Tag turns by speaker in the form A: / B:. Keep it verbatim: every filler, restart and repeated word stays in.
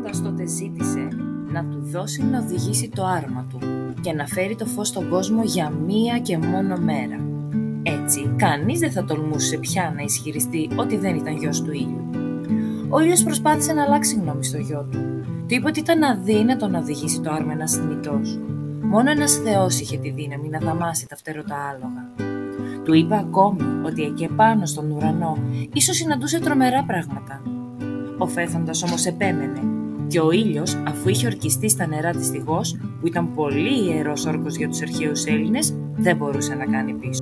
A: Άρχοντας τότε ζήτησε να του δώσει να οδηγήσει το άρμα του και να φέρει το φως στον κόσμο για μία και μόνο μέρα. Έτσι, κανείς δεν θα τολμούσε πια να ισχυριστεί ότι δεν ήταν γιος του ήλιου. Ο ήλιος προσπάθησε να αλλάξει γνώμη στο γιο του. Του είπε ότι ήταν αδύνατο να οδηγήσει το άρμα ένας θνητός. Μόνο ένας Θεός είχε τη δύναμη να δαμάσει τα φτερωτά άλογα. Του είπε ακόμη ότι εκεί επάνω στον ουρανό ίσως συναντούσε τρομερά πράγματα. Ο Φέθοντας όμως επέμενε και ο ήλιος, αφού είχε ορκιστεί στα νερά της Τυγός, που ήταν πολύ ιερός όρκος για τους αρχαίους Έλληνες, δεν μπορούσε να κάνει πίσω.